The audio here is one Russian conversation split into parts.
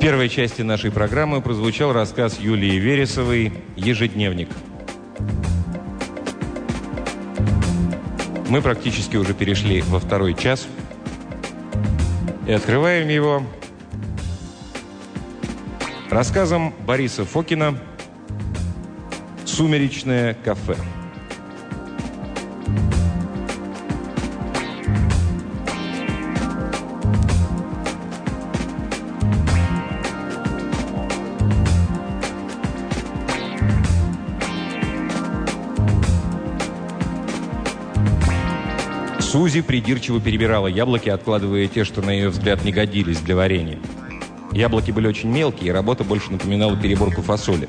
В первой части нашей программы прозвучал рассказ Юлии Вересовой «Ежедневник». Мы практически уже перешли во второй час и открываем его рассказом Бориса Фокина «Сумеречное кафе». Сузи придирчиво перебирала яблоки, откладывая те, что, на ее взгляд, не годились для варенья. Яблоки были очень мелкие, и работа больше напоминала переборку фасоли.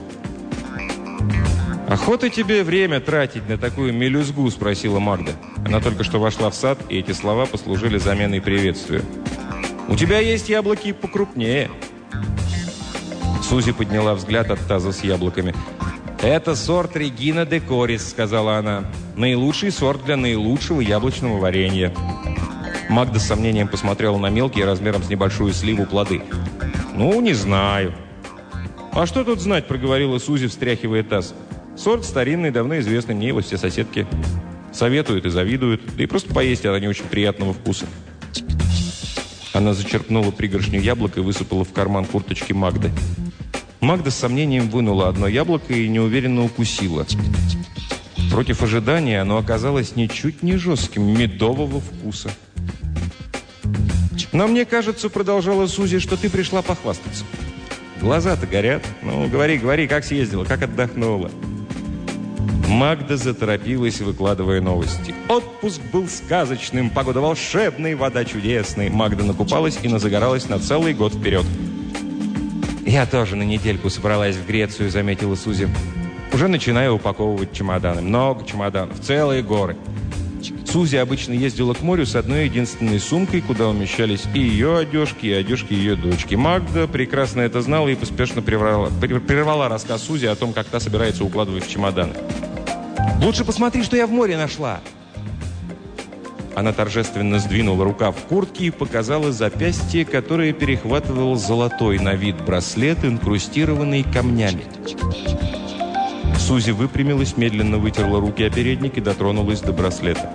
«Охота тебе время тратить на такую мелюзгу?» – спросила Магда. Она только что вошла в сад, и эти слова послужили заменой приветствию. «У тебя есть яблоки покрупнее». Сузи подняла взгляд от таза с яблоками. «Это сорт Регина де Корис», – сказала она. «Наилучший сорт для наилучшего яблочного варенья». Магда с сомнением посмотрела на мелкие, размером с небольшую сливу, плоды. «Ну, не знаю». «А что тут знать?» – проговорила Сузи, встряхивая таз. «Сорт старинный, давно известный, мне его все соседки советуют и завидуют. Да и просто поесть они очень приятного вкуса». Она зачерпнула пригоршню яблок и высыпала в карман курточки Магды. Магда с сомнением вынула одно яблоко и неуверенно укусила. Против ожидания оно оказалось ничуть не жестким, медового вкуса. «Но мне кажется, — продолжала Сузи, — что ты пришла похвастаться. Глаза-то горят. Ну, говори, как съездила, как отдохнула». Магда заторопилась, выкладывая новости. Отпуск был сказочным, погода волшебная, вода чудесная. Магда накупалась и назагоралась на целый год вперед. «Я тоже на недельку собралась в Грецию», — заметила Сузи. «Уже начинаю упаковывать чемоданы. Много чемоданов, целые горы». Сузи обычно ездила к морю с одной единственной сумкой, куда умещались и ее одежки, и одежки ее дочки. Магда прекрасно это знала и поспешно прервала рассказ Сузи о том, как та собирается укладывать в чемоданы. «Лучше посмотри, что я в море нашла!» Она торжественно сдвинула рукав куртки и показала запястье, которое перехватывал золотой на вид браслет, инкрустированный камнями. Сузи выпрямилась, медленно вытерла руки о передник и дотронулась до браслета.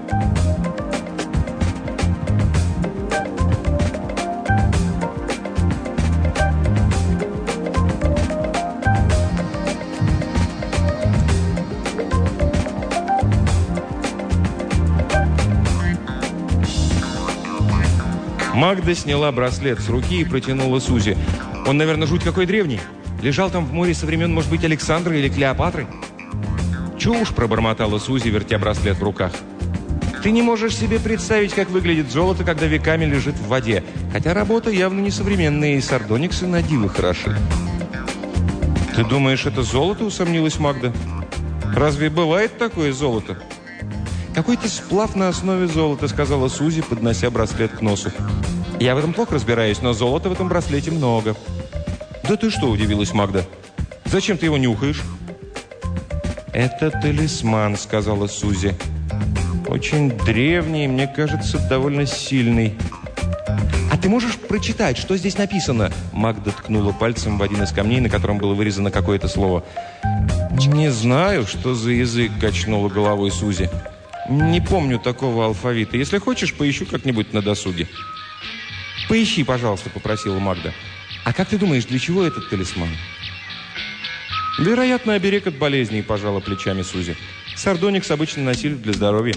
Магда сняла браслет с руки и протянула Сузи. «Он, наверное, жуть какой древний. Лежал там в море со времен, может быть, Александра или Клеопатры». «Чушь!» – пробормотала Сузи, вертя браслет в руках. «Ты не можешь себе представить, как выглядит золото, когда веками лежит в воде. Хотя работа явно несовременная, и сардониксы на диво хороши». «Ты думаешь, это золото?» – усомнилась Магда. «Разве бывает такое золото?» «Какой-то сплав на основе золота», — сказала Сузи, поднося браслет к носу. «Я в этом плохо разбираюсь, но золота в этом браслете много». «Да ты что?» — удивилась Магда. «Зачем ты его нюхаешь?» «Это талисман», — сказала Сузи. «Очень древний, мне кажется, довольно сильный». «А ты можешь прочитать, что здесь написано?» Магда ткнула пальцем в один из камней, на котором было вырезано какое-то слово. «Не знаю, что за язык», — качнула головой Сузи. «Не помню такого алфавита. Если хочешь, поищу как-нибудь на досуге». «Поищи, пожалуйста», — попросила Магда. «А как ты думаешь, для чего этот талисман?» «Вероятно, оберег от болезней», — пожала плечами Сузи. «Сардоникс обычно носили для здоровья».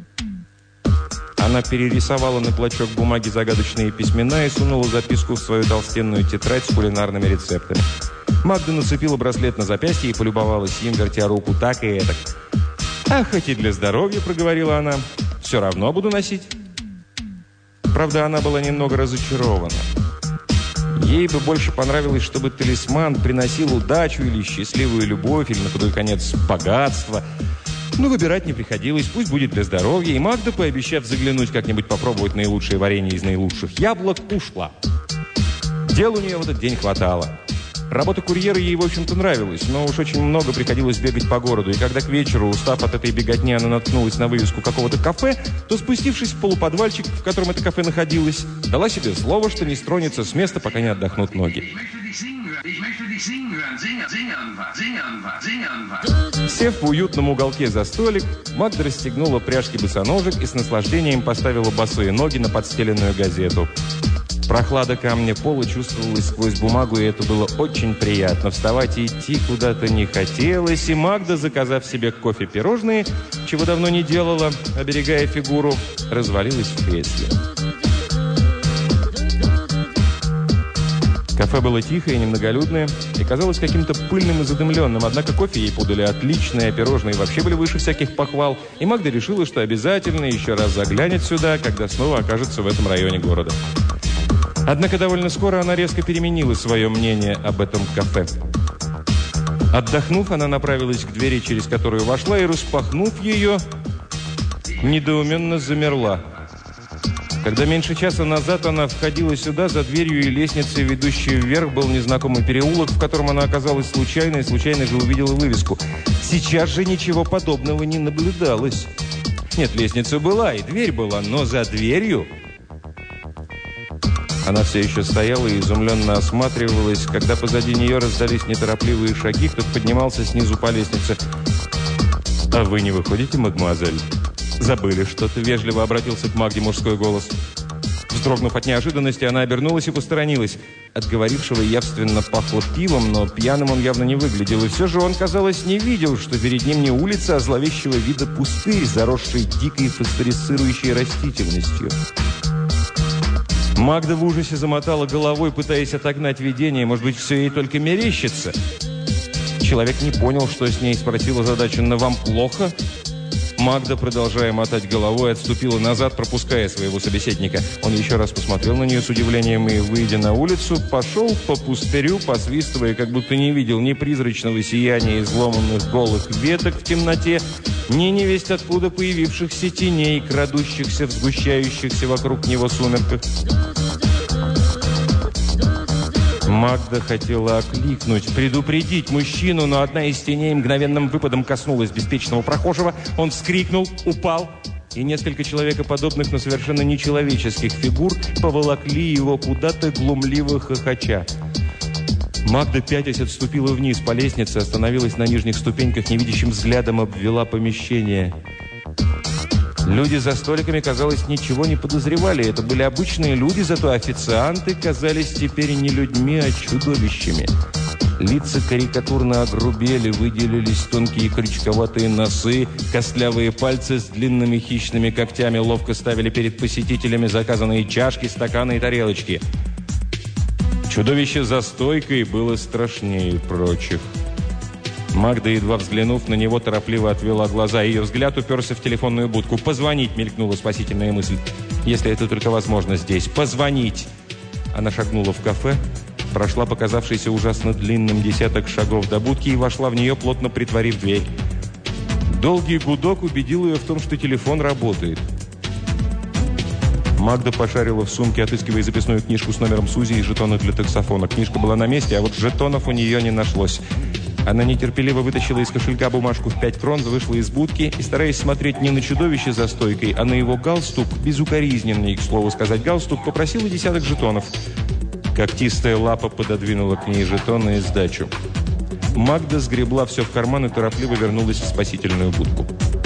Она перерисовала на клочок бумаги загадочные письмена и сунула записку в свою толстенную тетрадь с кулинарными рецептами. Магда нацепила браслет на запястье и полюбовалась им, вертя руку так и этак. «А хоть и для здоровья», — проговорила она, — «все равно буду носить». Правда, она была немного разочарована. Ей бы больше понравилось, чтобы талисман приносил удачу или счастливую любовь, или, на худой конец, богатство. Но выбирать не приходилось, пусть будет для здоровья, и Магда, пообещав заглянуть как-нибудь попробовать наилучшее варенье из наилучших яблок, ушла. Дел у нее в этот день хватало. Работа курьера ей, в общем-то, нравилась, но уж очень много приходилось бегать по городу. И когда к вечеру, устав от этой беготни, она наткнулась на вывеску какого-то кафе, то, спустившись в полуподвальчик, в котором это кафе находилось, дала себе слово, что не стронется с места, пока не отдохнут ноги. Сев в уютном уголке за столик, Магда расстегнула пряжки босоножек и с наслаждением поставила босые ноги на подстеленную газету. Прохлада камня пола чувствовалась сквозь бумагу, и это было очень приятно. Вставать и идти куда-то не хотелось, и Магда, заказав себе кофе-пирожные, чего давно не делала, оберегая фигуру, развалилась в кресле. Кафе было тихое и немноголюдное, и казалось каким-то пыльным и задымленным, однако кофе ей подали отличное, а пирожные вообще были выше всяких похвал, и Магда решила, что обязательно еще раз заглянет сюда, когда снова окажется в этом районе города. Однако довольно скоро она резко переменила свое мнение об этом кафе. Отдохнув, она направилась к двери, через которую вошла, и, распахнув ее, недоуменно замерла. Когда меньше часа назад она входила сюда, за дверью и лестницей, ведущей вверх, был незнакомый переулок, в котором она оказалась случайно, и случайно же увидела вывеску. Сейчас же ничего подобного не наблюдалось. Нет, лестница была, и дверь была, но за дверью... Она все еще стояла и изумленно осматривалась, когда позади нее раздались неторопливые шаги, кто-то поднимался снизу по лестнице. «А вы не выходите, мадемуазель?» «Забыли что-то?» — вежливо обратился к Магде мужской голос. Вздрогнув от неожиданности, она обернулась и посторонилась. От говорившего явственно пахло пивом, но пьяным он явно не выглядел. И все же он, казалось, не видел, что перед ним не улица, а зловещего вида пустырь, заросший дикой фосфорицирующей растительностью. Магда в ужасе замотала головой, пытаясь отогнать видение. Может быть, все ей только мерещится? Человек не понял, что с ней, спросил озадаченно: «Вам плохо?» Магда, продолжая мотать головой, отступила назад, пропуская своего собеседника. Он еще раз посмотрел на нее с удивлением и, выйдя на улицу, пошел по пустырю, посвистывая, как будто не видел ни призрачного сияния изломанных голых веток в темноте, ни невесть откуда появившихся теней, крадущихся в сгущающихся вокруг него сумерках. Магда хотела окликнуть, предупредить мужчину, но одна из теней мгновенным выпадом коснулась беспечного прохожего. Он вскрикнул, упал, и несколько человекоподобных, но совершенно нечеловеческих фигур поволокли его куда-то, глумливо хохоча. Магда, пятясь, отступила вниз по лестнице, остановилась на нижних ступеньках, невидящим взглядом обвела помещение. Люди за столиками, казалось, ничего не подозревали. Это были обычные люди, зато официанты казались теперь не людьми, а чудовищами. Лица карикатурно огрубели, выделились тонкие крючковатые носы, костлявые пальцы с длинными хищными когтями ловко ставили перед посетителями заказанные чашки, стаканы и тарелочки. Чудовище за стойкой было страшнее прочих. Магда, едва взглянув на него, торопливо отвела глаза. Ее взгляд уперся в телефонную будку. «Позвонить!» — мелькнула спасительная мысль. «Если это только возможно здесь. Позвонить!» Она шагнула в кафе, прошла показавшийся ужасно длинным десяток шагов до будки и вошла в нее, плотно притворив дверь. Долгий гудок убедил ее в том, что телефон работает. Магда пошарила в сумке, отыскивая записную книжку с номером Сузи и жетоны для таксофона. Книжка была на месте, а вот жетонов у нее не нашлось. Она нетерпеливо вытащила из кошелька бумажку в 5 крон, вышла из будки и, стараясь смотреть не на чудовище за стойкой, а на его галстук, безукоризненный, к слову сказать, галстук, попросила десяток жетонов. Когтистая лапа пододвинула к ней жетоны и сдачу. Магда сгребла все в карман и торопливо вернулась в спасительную будку.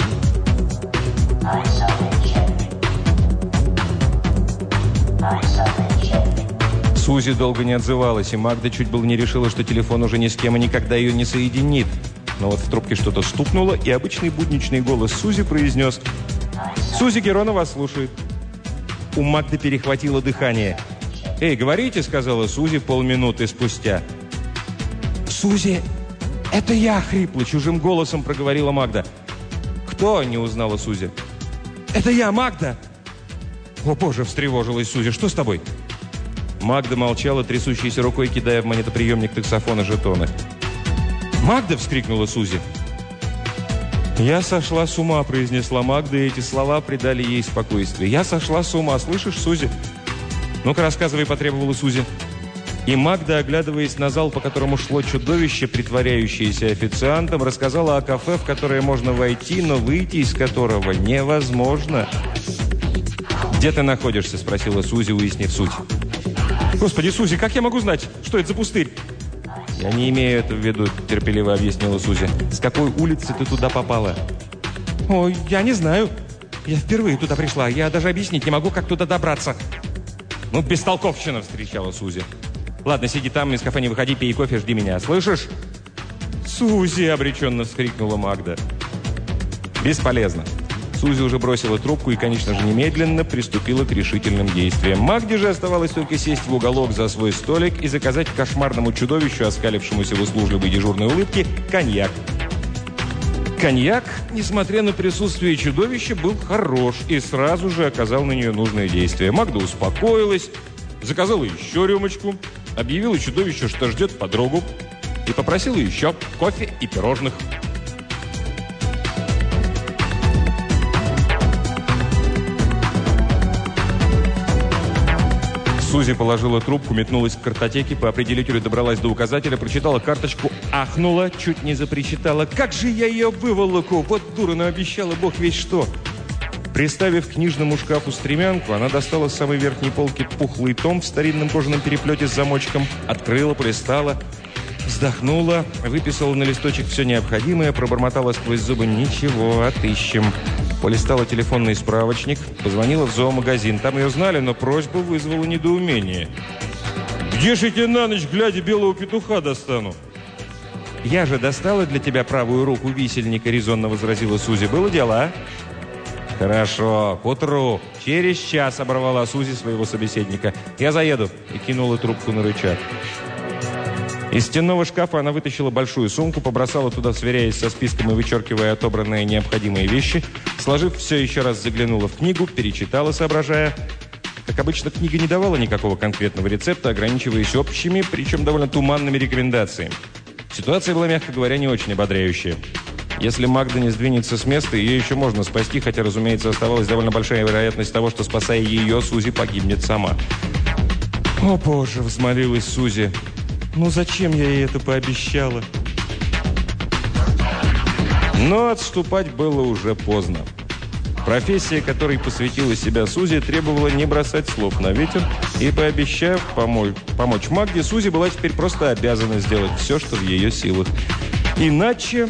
Сузи долго не отзывалась, и Магда чуть было не решила, что телефон уже ни с кем и никогда ее не соединит. Но вот в трубке что-то стукнуло, и обычный будничный голос Сузи произнес: «Сузи Герона вас слушает». У Магды перехватило дыхание. «Эй, говорите», — сказала Сузи полминуты спустя. «Сузи, это я!» — хрипло, чужим голосом проговорила Магда. «Кто?» — не узнала Сузи. «Это я, Магда!» «О, боже!» — встревожилась Сузи. «Что с тобой?» Магда молчала, трясущейся рукой, кидая в монетоприемник таксофона жетоны. «Магда!» — вскрикнула Сузи. «Я сошла с ума», — произнесла Магда, и эти слова придали ей спокойствие. «Я сошла с ума, слышишь, Сузи?» «Ну-ка, рассказывай», — потребовала Сузи. И Магда, оглядываясь на зал, по которому шло чудовище, притворяющееся официантом, рассказала о кафе, в которое можно войти, но выйти из которого невозможно. «Где ты находишься?» – спросила Сузи, уяснив суть. «Господи, Сузи, как я могу знать, что это за пустырь?» «Я не имею это в виду», – терпеливо объяснила Сузи. «С какой улицы ты туда попала?» «Ой, я не знаю. Я впервые туда пришла. Я даже объяснить не могу, как туда добраться». «Ну, бестолковщина!» – встречала Сузи. «Ладно, сиди там, из кафе не выходи, пей кофе, жди меня. Слышишь?» «Сузи!» – обреченно вскрикнула Магда. «Бесполезно». Сузи уже бросила трубку и, конечно же, немедленно приступила к решительным действиям. Магде же оставалось только сесть в уголок за свой столик и заказать кошмарному чудовищу, оскалившемуся в услужливой дежурной улыбке, коньяк. Коньяк, несмотря на присутствие чудовища, был хорош и сразу же оказал на нее нужное действие. Магда успокоилась, заказала еще рюмочку, объявила чудовищу, что ждет подругу, и попросила еще кофе и пирожных. Сузи положила трубку, метнулась к картотеке, по определителю добралась до указателя, прочитала карточку, ахнула, чуть не запричитала. «Как же я ее выволоку! Вот дура, наобещала бог весь что!» Приставив к книжному шкафу стремянку, она достала с самой верхней полки пухлый том в старинном кожаном переплете с замочком, открыла, полистала, вздохнула, выписала на листочек все необходимое, пробормотала сквозь зубы: «Ничего, отыщем». Полистала телефонный справочник, позвонила в зоомагазин. Там ее знали, но просьба вызвала недоумение. «Где же я тебе на ночь, глядя, белого петуха достану?» «Я же достала для тебя правую руку висельника», — резонно возразила Сузи. «Было дело, а?» «Хорошо, к утру. Через час», — оборвала Сузи своего собеседника. «Я заеду», — и кинула трубку на рычаг. Из стенного шкафа она вытащила большую сумку, побросала туда, сверяясь со списком и вычеркивая отобранные необходимые вещи. Сложив все, еще раз заглянула в книгу, перечитала, соображая. Как обычно, книга не давала никакого конкретного рецепта, ограничиваясь общими, причем довольно туманными рекомендациями. Ситуация была, мягко говоря, не очень ободряющая. Если Магда не сдвинется с места, ее еще можно спасти, хотя, разумеется, оставалась довольно большая вероятность того, что, спасая ее, Сузи погибнет сама. «О, Боже!» – взмолилась Сузи. «Ну зачем я ей это пообещала?» Но отступать было уже поздно. Профессия, которой посвятила себя Сузи, требовала не бросать слов на ветер, и, пообещав помочь Магде, Сузи была теперь просто обязана сделать все, что в ее силах. Иначе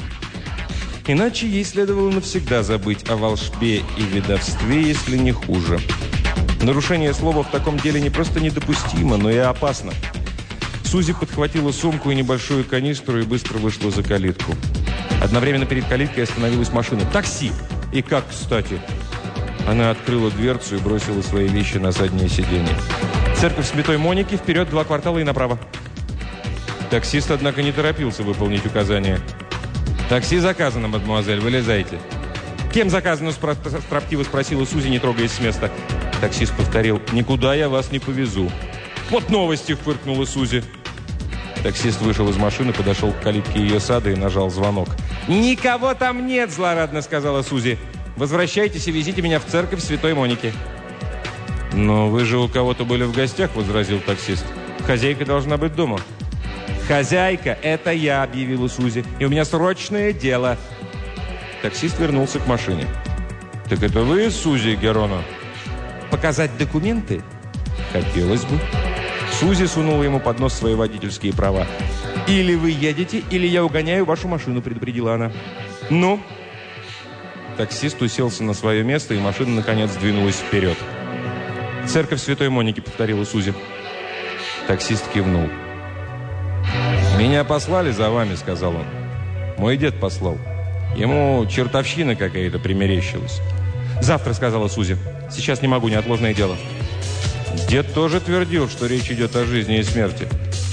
ей следовало навсегда забыть о волшбе и ведовстве, если не хуже. Нарушение слова в таком деле не просто недопустимо, но и опасно. Сузи подхватила сумку и небольшую канистру и быстро вышла за калитку. Одновременно перед калиткой остановилась машина. «Такси!» И как кстати. Она открыла дверцу и бросила свои вещи на заднее сиденье. «Церковь Святой Моники, вперед 2 квартала и направо». Таксист, однако, не торопился выполнить указания. «Такси заказано, мадемуазель, вылезайте». «Кем заказано?» – строптиво спросила Сузи, не трогаясь с места. Таксист повторил: «Никуда я вас не повезу». «Вот новости!» – фыркнула Сузи. Таксист вышел из машины, подошел к калитке ее сада и нажал звонок. «Никого там нет!» – злорадно сказала Сузи. «Возвращайтесь и везите меня в церковь Святой Моники». «Но вы же у кого-то были в гостях», – возразил таксист. «Хозяйка должна быть дома». «Хозяйка – это я», – объявила Сузи. «И у меня срочное дело». Таксист вернулся к машине. «Так это вы, Сузи Герона?» «Показать документы?» «Хотелось бы». Сузи сунула ему под нос свои водительские права. «Или вы едете, или я угоняю вашу машину», – предупредила она. «Ну?» Таксист уселся на свое место, и машина, наконец, двинулась вперед. «Церковь Святой Моники», – повторила Сузи. Таксист кивнул. «Меня послали за вами», – сказал он. «Мой дед послал. Ему чертовщина какая-то примерещилась». «Завтра», – сказала Сузи. «Сейчас не могу, неотложное дело». Дед тоже твердил, что речь идет о жизни и смерти.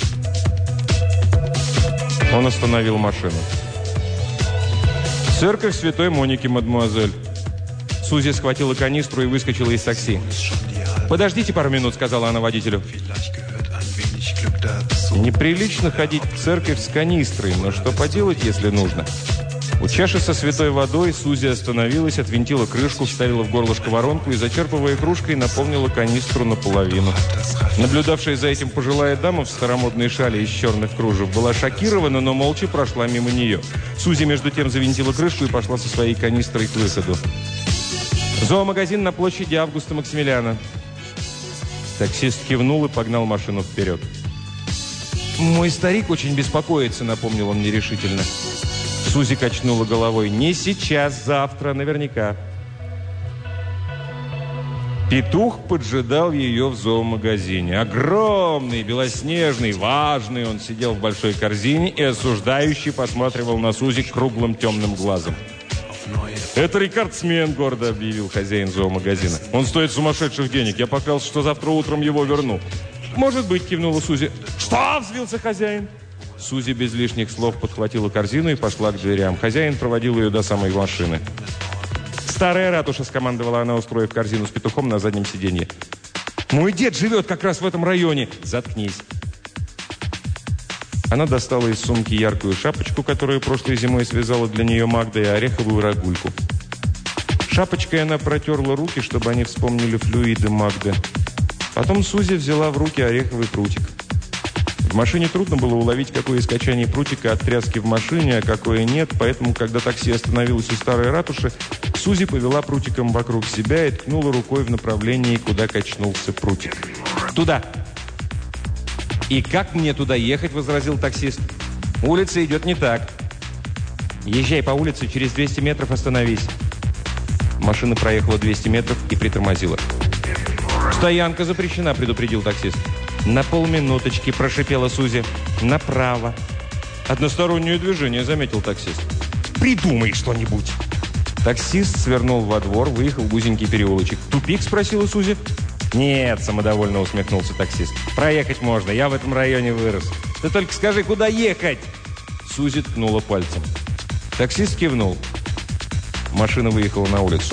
Он остановил машину. «Церковь Святой Моники, мадемуазель». Сузи схватила канистру и выскочила из такси. «Подождите пару минут», — сказала она водителю. Неприлично ходить в церковь с канистрой, но что поделать, если нужно? У чаши со святой водой Сузи остановилась, отвинтила крышку, вставила в горлышко воронку и, зачерпывая кружкой, наполнила канистру наполовину. Наблюдавшая за этим пожилая дама в старомодной шале из черных кружев была шокирована, но молча прошла мимо нее. Сузи, между тем, завинтила крышку и пошла со своей канистрой к выходу. Зоомагазин на площади Августа Максимилиана. Таксист кивнул и погнал машину вперед. «Мой старик очень беспокоится», — напомнил он нерешительно. Сузи качнула головой. «Не сейчас, завтра, наверняка». Петух поджидал ее в зоомагазине. Огромный, белоснежный, важный. Он сидел в большой корзине и осуждающий посматривал на Сузи круглым темным глазом. «Это рекордсмен», — гордо объявил хозяин зоомагазина. «Он стоит сумасшедших денег. Я поклялся, что завтра утром его верну». «Может быть», — кивнула Сузи. «Что?» — взвился хозяин. Сузи без лишних слов подхватила корзину и пошла к дверям. Хозяин проводил ее до самой машины. «Старая ратуша», — скомандовала она, устроив корзину с петухом на заднем сиденье. «Мой дед живет как раз в этом районе». «Заткнись». Она достала из сумки яркую шапочку, которую прошлой зимой связала для нее Магда, и ореховую рогульку. Шапочкой она протерла руки, чтобы они вспомнили флюиды Магды. Потом Сузи взяла в руки ореховый прутик. В машине трудно было уловить, какое из качаний прутика от тряски в машине, а какое нет, поэтому, когда такси остановилось у старой ратуши, Сузи повела прутиком вокруг себя и ткнула рукой в направлении, куда качнулся прутик. «Туда!» «И как мне туда ехать?» – возразил таксист. «Улица идет не так. Езжай по улице, через 200 метров остановись». Машина проехала 200 метров и притормозила. «Стоянка запрещена», – предупредил таксист. «На полминуточки», – прошипела Сузи. «Направо». «Одностороннее движение», – заметил таксист. «Придумай что-нибудь». Таксист свернул во двор, выехал в узенький переулочек. «Тупик?» – спросила Сузи. «Нет», – самодовольно усмехнулся таксист. «Проехать можно, я в этом районе вырос. Ты только скажи, куда ехать?» Сузи ткнула пальцем. Таксист кивнул. Машина выехала на улицу.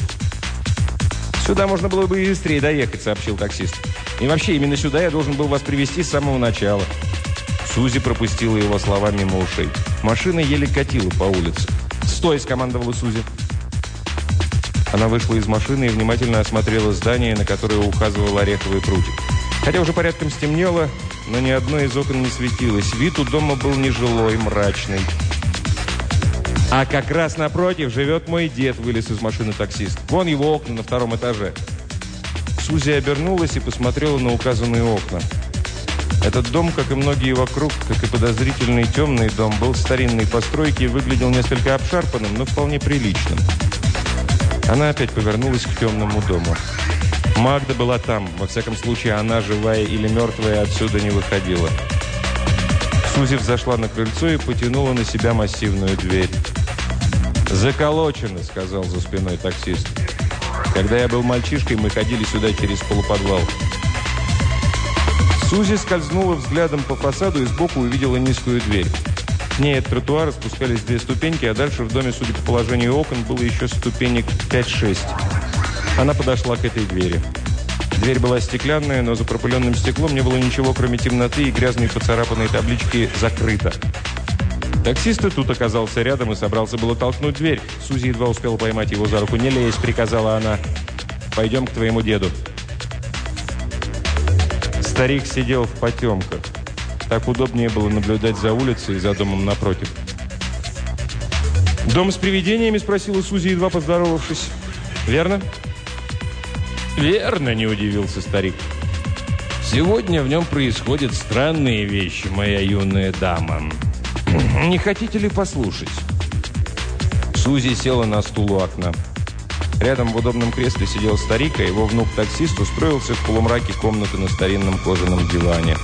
«Сюда можно было бы и быстрее доехать», – сообщил таксист. «И вообще, именно сюда я должен был вас привезти с самого начала». Сузи пропустила его слова мимо ушей. Машина еле катила по улице. «Стой!» – скомандовала Сузи. Она вышла из машины и внимательно осмотрела здание, на которое указывал ореховый прутик. Хотя уже порядком стемнело, но ни одно из окон не светилось. Вид у дома был нежилой, мрачный. «А как раз напротив живет мой дед», — вылез из машины таксист. «Вон его окна на 2-м этаже». Сузи обернулась и посмотрела на указанные окна. Этот дом, как и многие вокруг, как и подозрительный темный дом, был старинной постройки и выглядел несколько обшарпанным, но вполне приличным. Она опять повернулась к темному дому. Магда была там. Во всяком случае, она, живая или мертвая, отсюда не выходила. Сузи взошла на крыльцо и потянула на себя массивную дверь. «Заколочено», — сказал за спиной таксист. «Когда я был мальчишкой, мы ходили сюда через полуподвал». Сузи скользнула взглядом по фасаду и сбоку увидела низкую дверь. К ней от тротуара спускались 2 ступеньки, а дальше в доме, судя по положению окон, было еще ступенек 5-6. Она подошла к этой двери. Дверь была стеклянная, но за пропыленным стеклом не было ничего, кроме темноты и грязной поцарапанной таблички «Закрыто». Таксист и тут оказался рядом и собрался было толкнуть дверь. Сузи едва успела поймать его за руку. «Не лезь», — приказала она. «Пойдем к твоему деду». Старик сидел в потемках. Так удобнее было наблюдать за улицей и за домом напротив. «Дом с привидениями?» – спросила Сузи, едва поздоровавшись. «Верно?» «Верно», – не удивился старик. «Сегодня в нем происходят странные вещи, моя юная дама. Не хотите ли послушать?» Сузи села на стул у окна. Рядом в удобном кресле сидел старик, а его внук-таксист устроился в полумраке комнаты на старинном кожаном диване.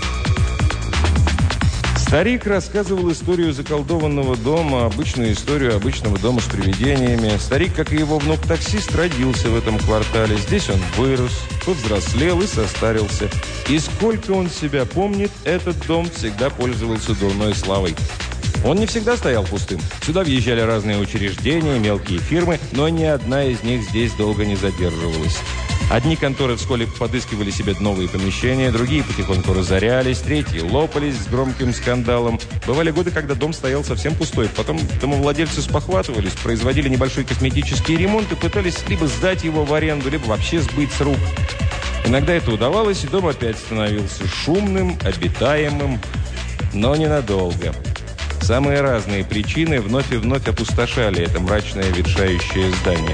Старик рассказывал историю заколдованного дома, обычную историю обычного дома с привидениями. Старик, как и его внук-таксист, родился в этом квартале. Здесь он вырос, повзрослел и состарился. И сколько он себя помнит, этот дом всегда пользовался дурной славой. Он не всегда стоял пустым. Сюда въезжали разные учреждения, мелкие фирмы, но ни одна из них здесь долго не задерживалась. Одни конторы вскоре подыскивали себе новые помещения, другие потихоньку разорялись, третьи лопались с громким скандалом. Бывали годы, когда дом стоял совсем пустой. Потом домовладельцы спохватывались, производили небольшой косметический ремонт и пытались либо сдать его в аренду, либо вообще сбыть с рук. Иногда это удавалось, и дом опять становился шумным, обитаемым, но ненадолго. Самые разные причины вновь и вновь опустошали это мрачное ветшающее здание.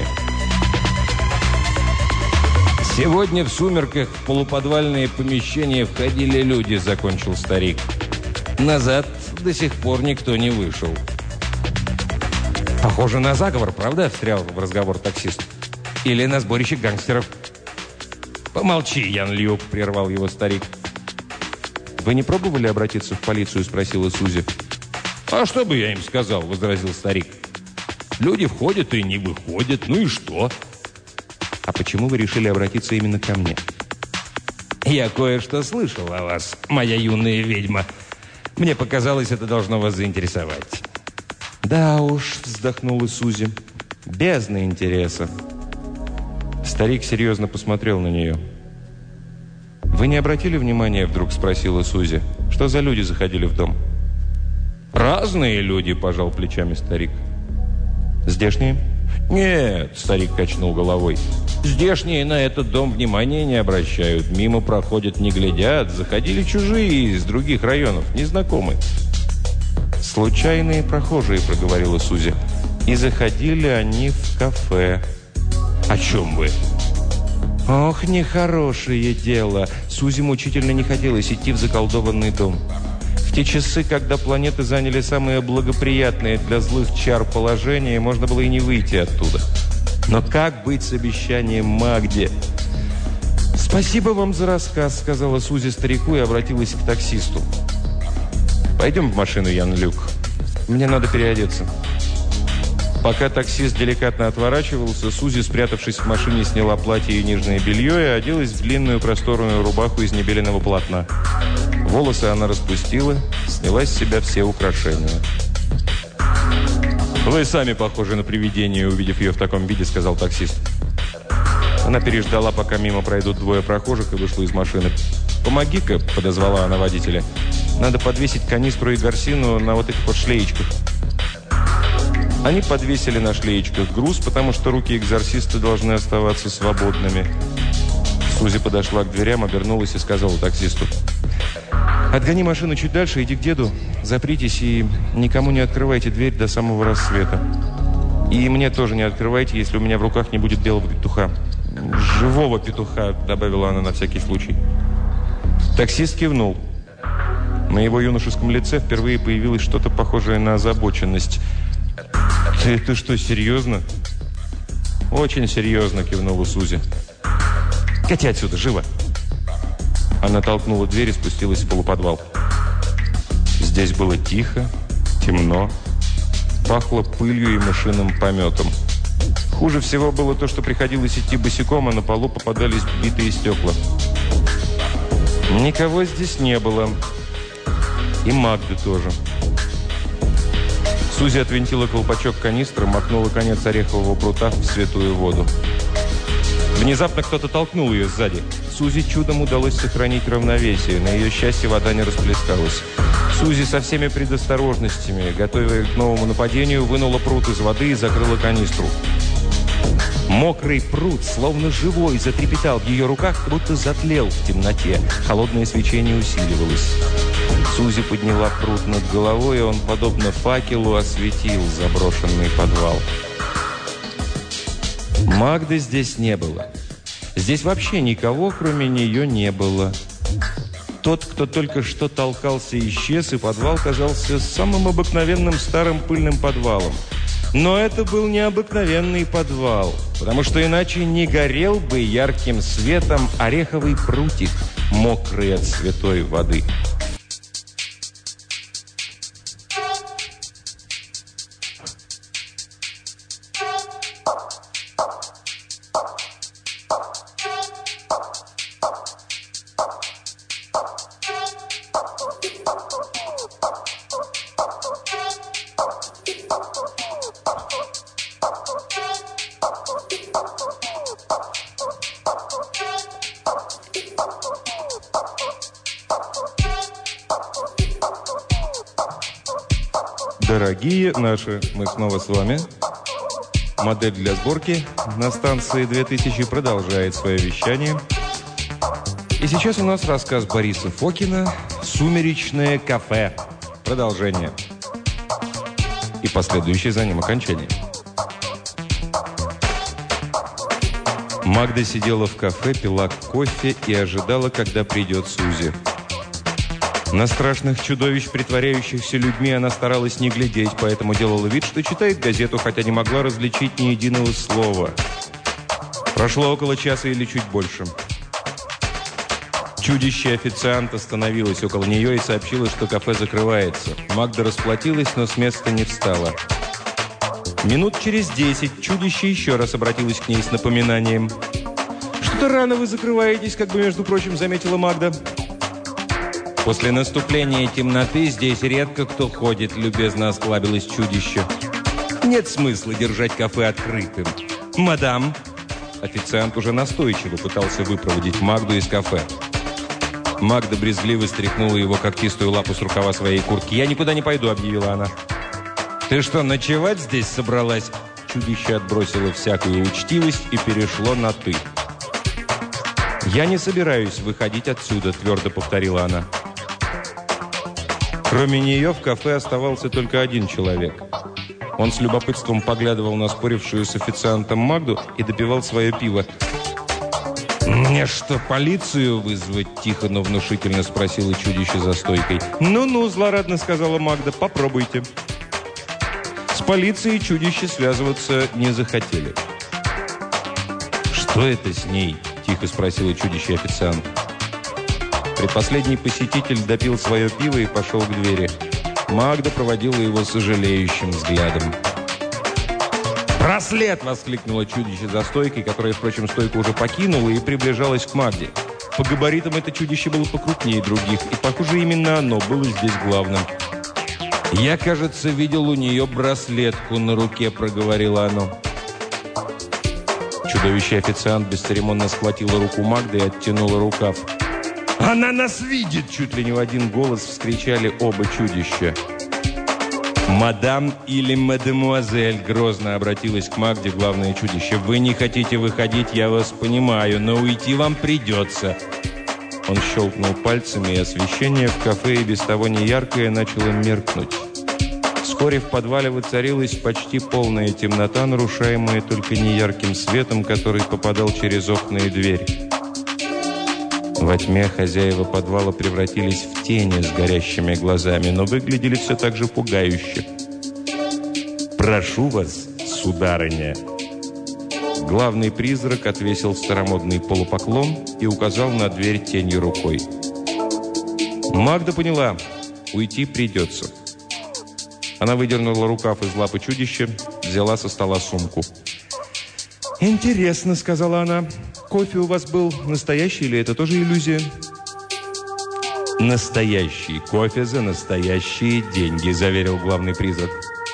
«Сегодня в сумерках в полуподвальные помещения входили люди», — закончил старик. «Назад до сих пор никто не вышел». «Похоже на заговор, правда?» — встрял в разговор таксист. «Или на сборище гангстеров». «Помолчи, Ян Люк», — прервал его старик. «Вы не пробовали обратиться в полицию?» — спросила Сузи. «А что бы я им сказал?» — возразил старик. «Люди входят и не выходят, ну и что?» «А почему вы решили обратиться именно ко мне?» «Я кое-что слышал о вас, моя юная ведьма. Мне показалось, это должно вас заинтересовать». «Да уж», — вздохнула Сузи, — «бездна интереса». Старик серьезно посмотрел на нее. «Вы не обратили внимания?» — вдруг спросила Сузи. «Что за люди заходили в дом?» «Разные люди», — пожал плечами старик. «Здешние?» «Нет», — старик качнул головой. «Здешние на этот дом внимания не обращают. Мимо проходят, не глядят. Заходили чужие из других районов, незнакомые». «Случайные прохожие», — проговорила Сузи. «И заходили они в кафе». «О чем вы?» «Ох, нехорошее дело». Сузи мучительно не хотелось идти в заколдованный дом. В те часы, когда планеты заняли самое благоприятное для злых чар положение, можно было и не выйти оттуда. Но как быть с обещанием Магде? «Спасибо вам за рассказ», — сказала Сузи старику и обратилась к таксисту. «Пойдем в машину, Ян Люк. Мне надо переодеться». Пока таксист деликатно отворачивался, Сузи, спрятавшись в машине, сняла платье и нижнее белье и оделась в длинную просторную рубаху из небеленого полотна. Волосы она распустила, сняла с себя все украшения. «Вы сами похожи на привидение, увидев ее в таком виде», — сказал таксист. Она переждала, пока мимо пройдут двое прохожих, и вышла из машины. «Помоги-ка», — подозвала она водителя. «Надо подвесить канистру и горсину на вот этих вот шлеечках». Они подвесили на шлеечках груз, потому что руки экзорциста должны оставаться свободными. Сузи подошла к дверям, обернулась и сказала таксисту: «Отгони машину чуть дальше, иди к деду, запритесь и никому не открывайте дверь до самого рассвета. И мне тоже не открывайте, если у меня в руках не будет белого петуха. Живого петуха», — добавила она на всякий случай. Таксист кивнул. На его юношеском лице впервые появилось что-то похожее на озабоченность. «Ты что, серьезно?» «Очень серьезно», — кивнула Сузи. «Кати отсюда, живо!» Она толкнула дверь и спустилась в полуподвал. Здесь было тихо, темно, пахло пылью и мышиным пометом. Хуже всего было то, что приходилось идти босиком, а на полу попадались битые стекла. Никого здесь не было. И Магды тоже. Сузи отвинтила колпачок канистры, макнула конец орехового прута в святую воду. Внезапно кто-то толкнул ее сзади. Сузи чудом удалось сохранить равновесие. На ее счастье вода не расплескалась. Сузи со всеми предосторожностями, готовясь к новому нападению, вынула прут из воды и закрыла канистру. Мокрый прут, словно живой, затрепетал в ее руках, будто затлел в темноте. Холодное свечение усиливалось. Сузи подняла прут над головой, и он, подобно факелу, осветил заброшенный подвал. Магды здесь не было. Здесь вообще никого, кроме нее, не было. Тот, кто только что толкался, исчез, и подвал казался самым обыкновенным старым пыльным подвалом. Но это был необыкновенный подвал, потому что иначе не горел бы ярким светом ореховый прутик, мокрый от святой воды. Дорогие наши, мы снова с вами. Модель для сборки на станции 2000 продолжает свое вещание. И сейчас у нас рассказ Бориса Фокина «Сумеречное кафе». Продолжение. И последующее за ним окончание. Магда сидела в кафе, пила кофе и ожидала, когда придет Сузи. На страшных чудовищ, притворяющихся людьми, она старалась не глядеть, поэтому делала вид, что читает газету, хотя не могла различить ни единого слова. Прошло около часа или чуть больше. Чудище-официант остановилось около нее и сообщило, что кафе закрывается. Магда расплатилась, но с места не встала. Минут через 10 чудище еще раз обратилось к ней с напоминанием. «Что-то рано вы закрываетесь», как бы, между прочим, заметила Магда. «После наступления темноты здесь редко кто ходит», — любезно осклабилось чудище. «Нет смысла держать кафе открытым». «Мадам!» Официант уже настойчиво пытался выпроводить Магду из кафе. Магда брезгливо стряхнула его когтистую лапу с рукава своей куртки. «Я никуда не пойду», — объявила она. «Ты что, ночевать здесь собралась?» Чудище отбросило всякую учтивость и перешло на «ты». «Я не собираюсь выходить отсюда», — твердо повторила она. Кроме нее в кафе оставался только один человек. Он с любопытством поглядывал на спорившую с официантом Магду и допивал свое пиво. «Мне что, полицию вызвать?» – тихо, но внушительно спросило чудище за стойкой. «Ну-ну», – злорадно сказала Магда, – «попробуйте». С полицией чудище связываться не захотели. «Что это с ней?» – тихо спросило чудище-официант. Предпоследний посетитель допил свое пиво и пошел к двери. Магда проводила его сожалеющим взглядом. «Браслет!» – воскликнуло чудище за стойкой, которое, впрочем, стойку уже покинуло и приближалось к Магде. По габаритам это чудище было покрупнее других, и, похоже, именно оно было здесь главным. «Я, кажется, видел у нее браслетку на руке», – проговорило оно. Чудовище-официант бесцеремонно схватило руку Магды и оттянуло рукав. «Она нас видит!» – чуть ли не в один голос вскричали оба чудища. «Мадам или мадемуазель?» – грозно обратилась к Магде главное чудище. «Вы не хотите выходить, я вас понимаю, но уйти вам придется». Он щелкнул пальцами, и освещение в кафе, и без того неяркое, начало меркнуть. Вскоре в подвале воцарилась почти полная темнота, нарушаемая только неярким светом, который попадал через окна и дверь. Во тьме хозяева подвала превратились в тени с горящими глазами, но выглядели все так же пугающе. «Прошу вас, сударыня!» Главный призрак отвесил старомодный полупоклон и указал на дверь тенью рукой. Магда поняла, уйти придется. Она выдернула рукав из лапы чудища, взяла со стола сумку. «Интересно», — сказала она. «Кофе у вас был настоящий или это тоже иллюзия?» «Настоящий кофе за настоящие деньги», — заверил главный призрак.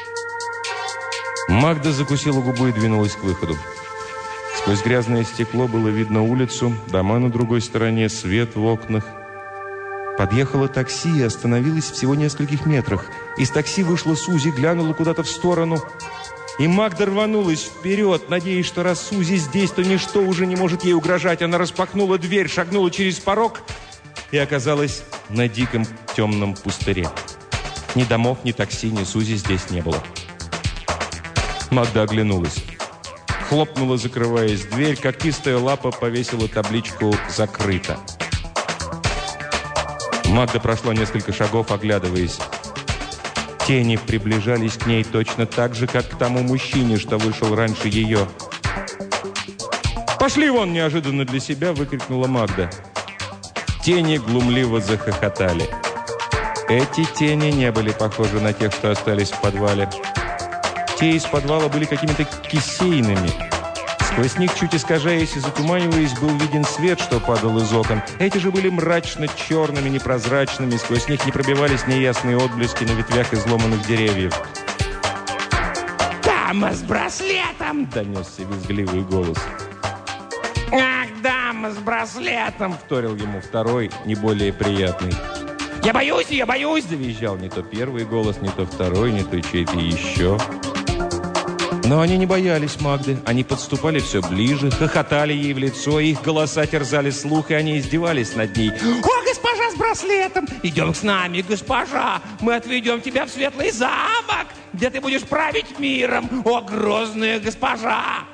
Магда закусила губу и двинулась к выходу. Сквозь грязное стекло было видно улицу, дома на другой стороне, свет в окнах. Подъехало такси и остановилось всего в нескольких метрах. Из такси вышла Сузи, глянула куда-то в сторону. И Магда рванулась вперед, надеясь, что раз Сузи здесь, то ничто уже не может ей угрожать. Она распахнула дверь, шагнула через порог и оказалась на диком темном пустыре. Ни домов, ни такси, ни Сузи здесь не было. Магда оглянулась. Хлопнула, закрываясь дверь, когтистая лапа повесила табличку «Закрыто». Магда прошла несколько шагов, оглядываясь. Тени приближались к ней точно так же, как к тому мужчине, что вышел раньше ее. «Пошли вон!» – неожиданно для себя выкрикнула Магда. Тени глумливо захохотали. Эти тени не были похожи на тех, что остались в подвале. Те из подвала были какими-то кисейными. Сквозь них, чуть искажаясь и затуманиваясь, был виден свет, что падал из окон. Эти же были мрачно-черными, непрозрачными. Сквозь них не пробивались неясные отблески на ветвях изломанных деревьев. «Дама с браслетом!» — донесся визгливый голос. «Ах, дама с браслетом!» — вторил ему второй, не более приятный. я боюсь!» – завизжал не то первый голос, не то второй, не то чей-то еще. Но они не боялись Магды. Они подступали все ближе, хохотали ей в лицо, их голоса терзали слух, и они издевались над ней. «О, госпожа с браслетом! Идем с нами, госпожа! Мы отведем тебя в светлый замок, где ты будешь править миром! О, грозная госпожа!»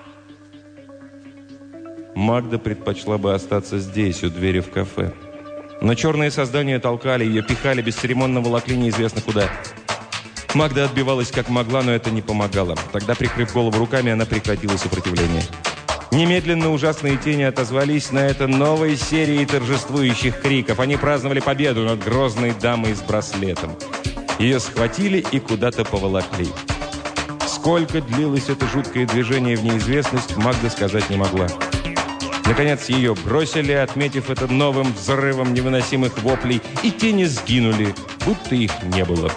Магда предпочла бы остаться здесь, у двери в кафе. Но черные создания толкали ее, пихали, бесцеремонно волокли неизвестно куда. Магда отбивалась как могла, но это не помогало. Тогда, прикрыв голову руками, она прекратила сопротивление. Немедленно ужасные тени отозвались на это новой серией торжествующих криков. Они праздновали победу над грозной дамой с браслетом. Ее схватили и куда-то поволокли. Сколько длилось это жуткое движение в неизвестность, Магда сказать не могла. Наконец ее бросили, отметив это новым взрывом невыносимых воплей, и тени сгинули, будто их не было.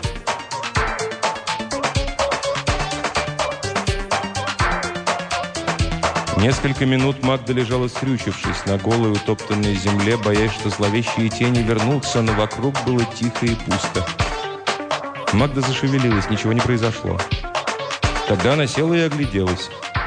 Несколько минут Магда лежала, скрючившись на голой утоптанной земле, боясь, что зловещие тени вернутся, но вокруг было тихо и пусто. Магда зашевелилась, ничего не произошло. Тогда она села и огляделась.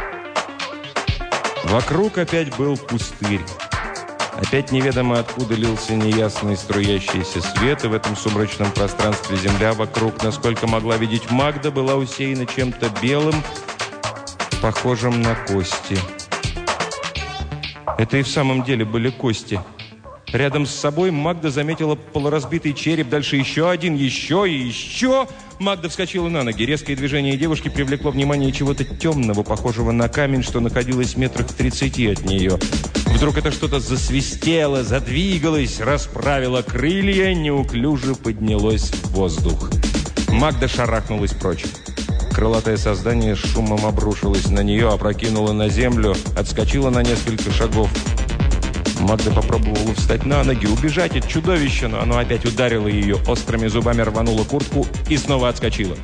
Вокруг опять был пустырь. Опять неведомо откуда лился неясный струящийся свет, и в этом сумрачном пространстве земля вокруг, насколько могла видеть Магда, была усеяна чем-то белым, похожим на кости. Это и в самом деле были кости. Рядом с собой Магда заметила полуразбитый череп, дальше еще один, еще и еще. Магда вскочила на ноги. Резкое движение девушки привлекло внимание чего-то темного, похожего на камень, что находилось метрах в 30 от нее. Вдруг это что-то засвистело, задвигалось, расправило крылья, неуклюже поднялось в воздух. Магда шарахнулась прочь. Крылатое создание с шумом обрушилось на нее, опрокинуло на землю, отскочило на несколько шагов. Магда попробовала встать на ноги, убежать от чудовища, но оно опять ударило ее, острыми зубами рвануло куртку и снова отскочило.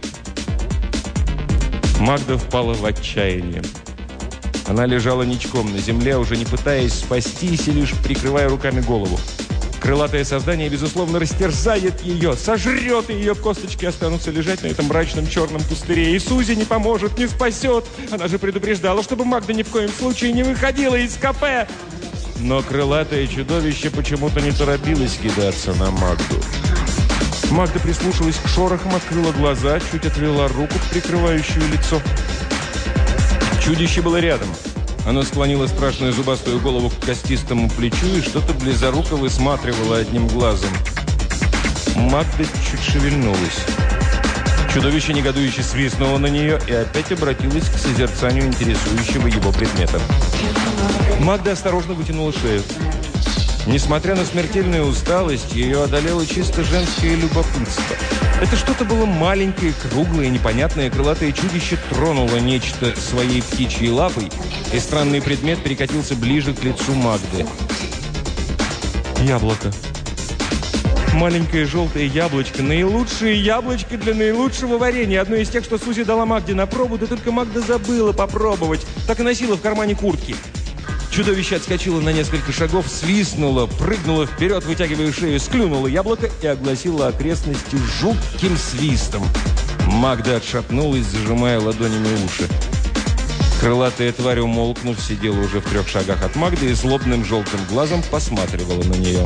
Магда впала в отчаяние. Она лежала ничком на земле, уже не пытаясь спастись и лишь прикрывая руками голову. Крылатое создание, безусловно, растерзает ее, сожрет, и ее косточки останутся лежать на этом мрачном черном пустыре. И Сузи не поможет, не спасет. Она же предупреждала, чтобы Магда ни в коем случае не выходила из кафе. Но крылатое чудовище почему-то не торопилось кидаться на Магду. Магда прислушалась к шорохам, открыла глаза, чуть отвела руку, прикрывающую лицо. Чудище было рядом. Оно склонило страшную зубастую голову к костистому плечу и что-то близоруко высматривало одним глазом. Магда чуть шевельнулась. Чудовище негодующе свистнуло на нее и опять обратилось к созерцанию интересующего его предмета. Магда осторожно вытянула шею. Несмотря на смертельную усталость, ее одолело чисто женское любопытство. Это что-то было маленькое, круглое, непонятное. Крылатое чудище тронуло нечто своей птичьей лапой, и странный предмет перекатился ближе к лицу Магды. Яблоко. Маленькое желтое яблочко. Наилучшее яблочко для наилучшего варенья. Одно из тех, что Сузи дала Магде на пробу, да только Магда забыла попробовать. Так и носила в кармане куртки. Чудовище отскочило на несколько шагов, свистнуло, прыгнуло вперед, вытягивая шею, склюнуло яблоко и огласило окрестности жутким свистом. Магда отшатнулась, зажимая ладонями уши. Крылатая тварь, умолкнув, сидела уже в 3 шагах от Магды и злобным желтым глазом посматривала на нее.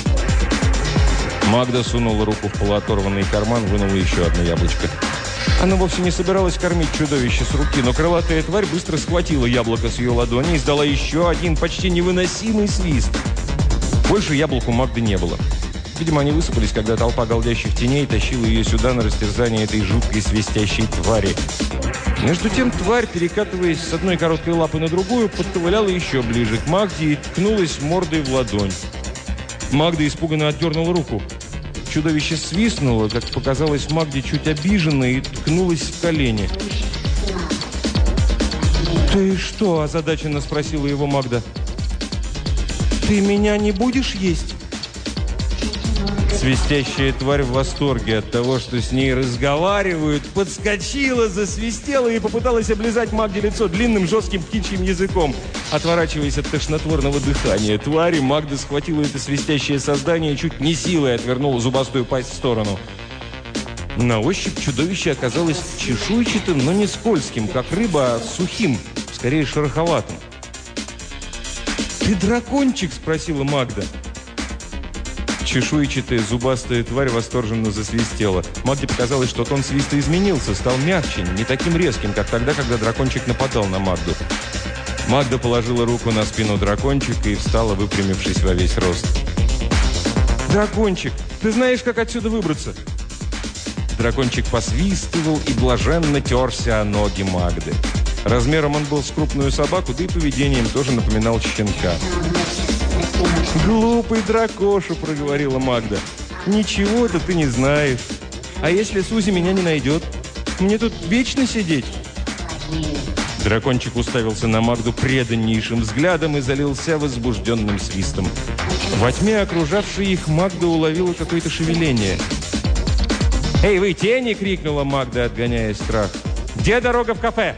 Магда сунула руку в полуоторванный карман, вынула еще одно яблочко. Она вовсе не собиралась кормить чудовище с руки, но крылатая тварь быстро схватила яблоко с ее ладони и издала еще один почти невыносимый свист. Больше яблок у Магды не было. Видимо, они высыпались, когда толпа голдящих теней тащила ее сюда на растерзание этой жуткой свистящей твари. Между тем тварь, перекатываясь с одной короткой лапы на другую, подковыляла еще ближе к Магде и ткнулась мордой в ладонь. Магда испуганно отдернула руку. Чудовище свистнуло, как показалось Магде, чуть обиженно, и ткнулось в колени. «Ты что?» – озадаченно спросила его Магда. «Ты меня не будешь есть?» Свистящая тварь в восторге от того, что с ней разговаривают, подскочила, засвистела и попыталась облизать Магде лицо длинным жестким птичьим языком. Отворачиваясь от тошнотворного дыхания твари, Магда схватила это свистящее создание и чуть не силой отвернула зубастую пасть в сторону. На ощупь чудовище оказалось чешуйчатым, но не скользким, как рыба, а сухим, скорее шероховатым. «Ты дракончик?» – спросила Магда. Чешуйчатая зубастая тварь восторженно засвистела. Магде показалось, что тон свиста изменился, стал мягче, не таким резким, как тогда, когда дракончик нападал на Магду. Магда положила руку на спину дракончика и встала, выпрямившись во весь рост. «Дракончик, ты знаешь, как отсюда выбраться?» Дракончик посвистывал и блаженно терся о ноги Магды. Размером он был с крупную собаку, да и поведением тоже напоминал щенка. «Глупый дракоша», — проговорила Магда. «Ничего-то ты не знаешь. А если Сузи меня не найдет? Мне тут вечно сидеть?» Дракончик уставился на Магду преданнейшим взглядом и залился возбужденным свистом. Во тьме, окружавшей их, Магда уловила какое-то шевеление. «Эй, вы тени!» — крикнула Магда, отгоняя страх. «Где дорога в кафе?»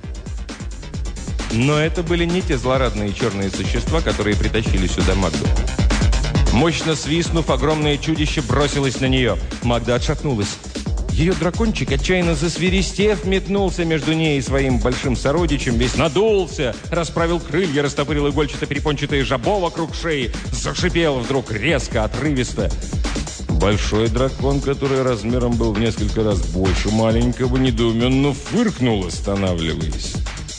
Но это были не те злорадные черные существа, которые притащили сюда Магду. Мощно свистнув, огромное чудище бросилось на нее. Магда отшатнулась. Ее дракончик, отчаянно засвиристев, метнулся между ней и своим большим сородичем, весь надулся, расправил крылья, растопырил игольчато-перепончатое жабо вокруг шеи, зашипел вдруг резко, отрывисто. Большой дракон, который размером был в несколько раз больше маленького, недоуменно фыркнул, останавливаясь.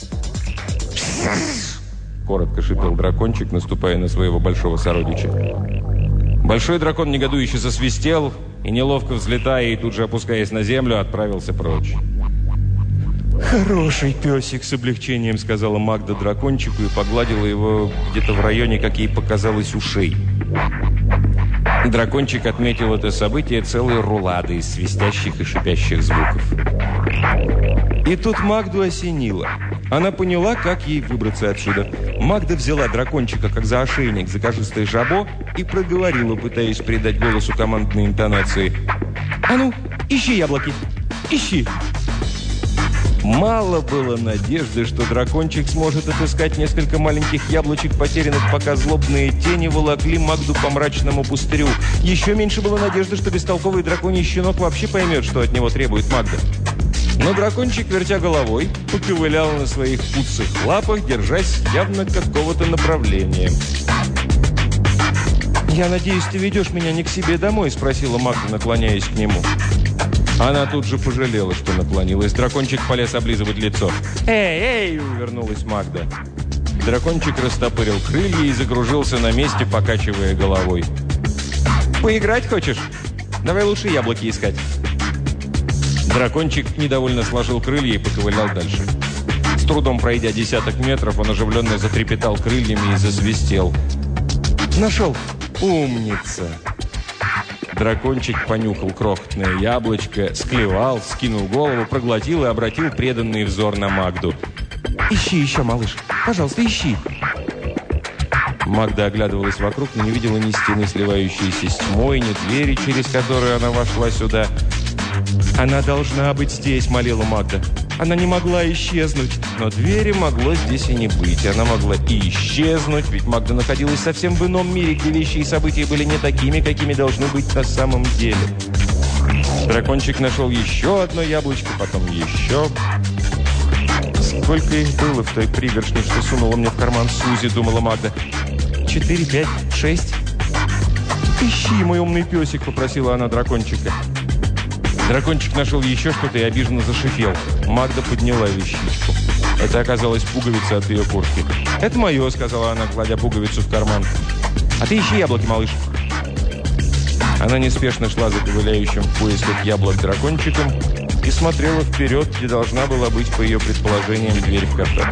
Коротко шипел дракончик, наступая на своего большого сородича. Большой дракон негодующе засвистел и, неловко взлетая и тут же опускаясь на землю, отправился прочь. «Хороший песик», — с облегчением сказала Магда дракончику и погладила его где-то в районе, как ей показалось, ушей. Дракончик отметил это событие целой руладой из свистящих и шипящих звуков. И тут Магду осенило. Она поняла, как ей выбраться отсюда. Магда взяла дракончика, как за ошейник, за кожистое жабо и проговорила, пытаясь придать голосу командной интонации. «А ну, ищи яблоки! Ищи!» Мало было надежды, что дракончик сможет отыскать несколько маленьких яблочек, потерянных, пока злобные тени волокли Магду по мрачному пустырю. Еще меньше было надежды, что бестолковый драконий щенок вообще поймет, что от него требует Магда. Но дракончик, вертя головой, поковылял на своих пуцых лапах, держась явно какого-то направления. «Я надеюсь, ты ведешь меня не к себе домой?» – спросила Магда, наклоняясь к нему. Она тут же пожалела, что наклонилась. Дракончик полез облизывать лицо. «Эй, эй!» – увернулась Магда. Дракончик растопырил крылья и загружился на месте, покачивая головой. «Поиграть хочешь? Давай лучше яблоки искать». Дракончик недовольно сложил крылья и поковылял дальше. С трудом пройдя десяток метров, он оживленно затрепетал крыльями и засвистел. «Нашел! Умница!» Дракончик понюхал крохотное яблочко, склевал, скинул голову, проглотил и обратил преданный взор на Магду. «Ищи еще, малыш! Пожалуйста, ищи!» Магда оглядывалась вокруг, но не видела ни стены, сливающейся с тьмой, ни двери, через которую она вошла сюда. «Она должна быть здесь», — молила Магда. Она не могла исчезнуть, но двери могло здесь и не быть. Она могла и исчезнуть, ведь Магда находилась совсем в ином мире, где вещи и события были не такими, какими должны быть на самом деле. Дракончик нашел еще одно яблочко, потом еще. Сколько их было в той пригоршне, что сунула мне в карман Сузи, думала Магда. 4, 5, 6. «Ищи, мой умный песик», — попросила она дракончика. Дракончик нашел еще что-то и обиженно зашипел. Магда подняла вещичку. Это оказалась пуговица от ее куртки. «Это мое», — сказала она, кладя пуговицу в карман. «А ты ищи яблоки, малыш». Она неспешно шла за ковыляющим в поисках яблок дракончиком и смотрела вперед, где должна была быть, по ее предположениям, дверь в кафе.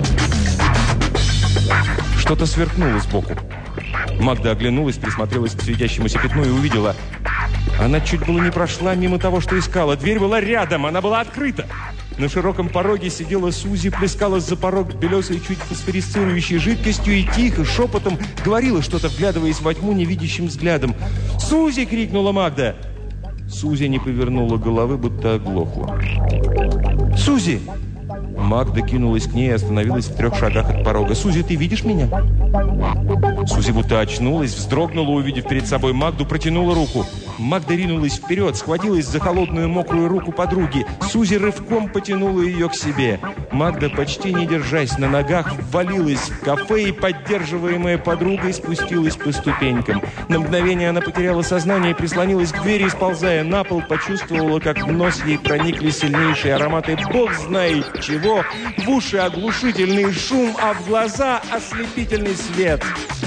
Что-то сверкнуло сбоку. Магда оглянулась, присмотрелась к светящемуся пятну и увидела. Она чуть было не прошла мимо того, что искала. Дверь была рядом, она была открыта. На широком пороге сидела Сузи, плескалась за порог белесой, чуть фосфорисцирующей жидкостью и тихо, шепотом говорила что-то, вглядываясь во тьму невидящим взглядом. «Сузи!» – крикнула Магда. Сузи не повернула головы, будто оглохла. «Сузи!» Магда кинулась к ней и остановилась в 3 шагах от порога. «Сузи, ты видишь меня?» Сузи будто очнулась, вздрогнула, увидев перед собой Магду, протянула руку. Магда ринулась вперед, схватилась за холодную мокрую руку подруги. Сузи рывком потянула ее к себе. Магда, почти не держась на ногах, ввалилась в кафе и, поддерживаемая подругой, спустилась по ступенькам. На мгновение она потеряла сознание и прислонилась к двери, сползая на пол, почувствовала, как в нос ей проникли сильнейшие ароматы бог знает чего, в уши оглушительный шум, а в глаза ослепительный свет.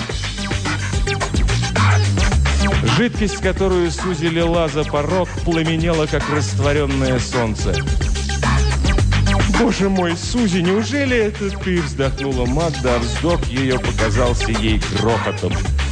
Жидкость, которую Сузи лила за порог, пламенела, как растворенное солнце. «Боже мой, Сузи, неужели это ты?» – вздохнула Магда, а вздох ее показался ей грохотом.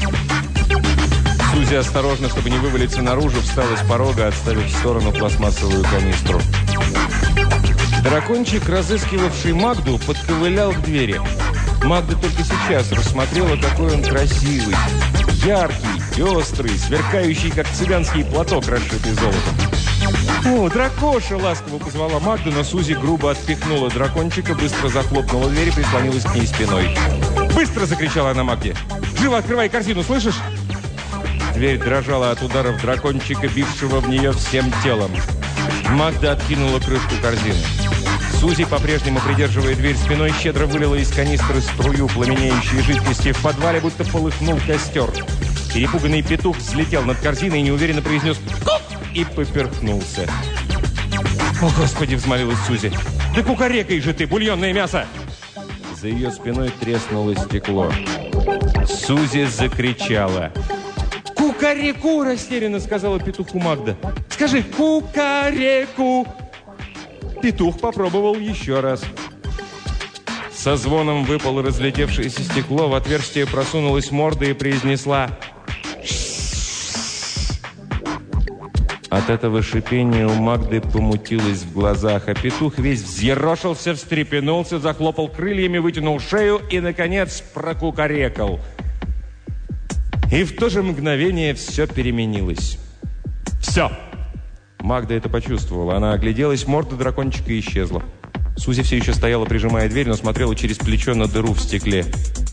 Сузи осторожно, чтобы не вывалиться наружу, встала с порога, отставив в сторону пластмассовую канистру. Дракончик, разыскивавший Магду, подковылял к двери. Магда только сейчас рассмотрела, какой он красивый. Яркий, пестрый, сверкающий, как цыганский платок, расшитый золотом. «О, дракоша!» – ласково позвала Магда, но Сузи грубо отпихнула дракончика, быстро захлопнула дверь и прислонилась к ней спиной. «Быстро!» – закричала она Магде. «Живо открывай корзину, слышишь?» Дверь дрожала от ударов дракончика, бившего в нее всем телом. Магда откинула крышку корзины. Сузи, по-прежнему придерживая дверь спиной, щедро вылила из канистры струю пламенеющей жидкости. В подвале будто полыхнул костер. Перепуганный петух взлетел над корзиной и неуверенно произнес «Кук!» и поперхнулся. «О, Господи!» – взмолилась Сузи. «Да кукарекай же ты, бульонное мясо!» За ее спиной треснуло стекло. Сузи закричала. «Кукареку!» – растерянно сказала петуху Магда. «Скажи кукареку!» Петух попробовал еще раз. Со звоном выпало разлетевшееся стекло, в отверстие просунулась морда и произнесла «Ш-ш-ш». От этого шипения у Магды помутилось в глазах, а петух весь взъерошился, встрепенулся, захлопал крыльями, вытянул шею и, наконец, прокукарекал. И в то же мгновение все переменилось. Все! Магда это почувствовала. Она огляделась, морда дракончика исчезла. Сузи все еще стояла, прижимая дверь, но смотрела через плечо на дыру в стекле.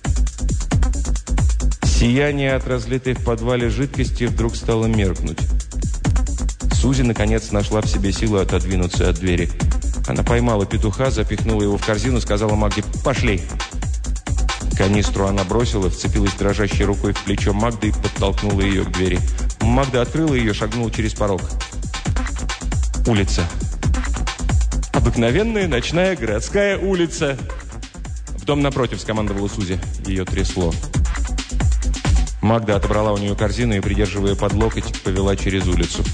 Сияние от разлитой в подвале жидкости вдруг стало меркнуть. Сузи, наконец, нашла в себе силы отодвинуться от двери. Она поймала петуха, запихнула его в корзину, сказала Магде «Пошли!». Канистру она бросила, вцепилась дрожащей рукой в плечо Магды и подтолкнула ее к двери. Магда открыла ее, шагнула через порог. Улица. Обыкновенная ночная городская улица. «В дом напротив», — скомандовала Сузи. Ее трясло. Магда отобрала у нее корзину и, придерживая под локоть, повела через улицу.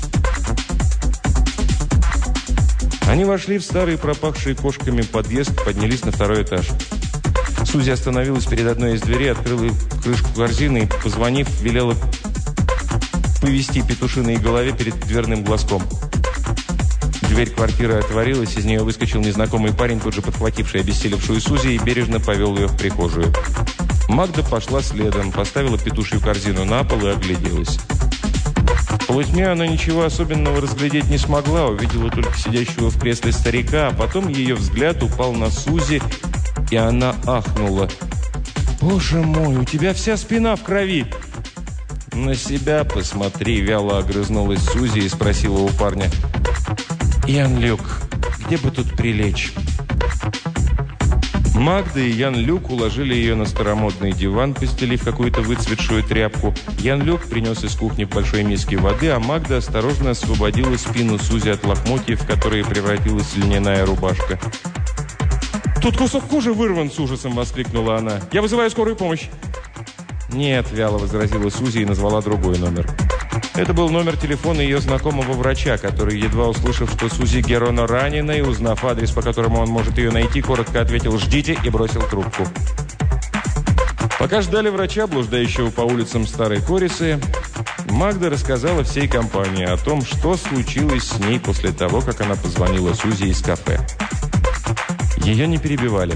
Они вошли в старый пропахший кошками подъезд, поднялись на 2-й этаж. Сузи остановилась перед одной из дверей, открыла крышку корзины и, позвонив, велела повести петушиной голове перед дверным глазком. Дверь квартиры отворилась, из нее выскочил незнакомый парень, тут же подхвативший обессилевшую Сузи, и бережно повел ее в прихожую. Магда пошла следом, поставила петушью корзину на пол и огляделась. В полутьме она ничего особенного разглядеть не смогла, увидела только сидящего в кресле старика, а потом ее взгляд упал на Сузи, и она ахнула. «Боже мой, у тебя вся спина в крови!» «На себя посмотри», — вяло огрызнулась Сузи и спросила у парня. «Ян-Люк, где бы тут прилечь?» Магда и Ян-Люк уложили ее на старомодный диван, постелив какую-то выцветшую тряпку. Ян-Люк принес из кухни в большой миске воды, а Магда осторожно освободила спину Сузи от лохмотьев, в которые превратилась льняная рубашка. «Тут кусок кожи вырван!» – с ужасом воскликнула она. «Я вызываю скорую помощь!» «Нет», – вяло возразила Сузи и назвала другой номер. Это был номер телефона ее знакомого врача, который, едва услышав, что Сузи Герона ранена, и узнав адрес, по которому он может ее найти, коротко ответил «Ждите» и бросил трубку. Пока ждали врача, блуждающего по улицам Старой Корисы, Магда рассказала всей компании о том, что случилось с ней после того, как она позвонила Сузи из кафе. Ее не перебивали.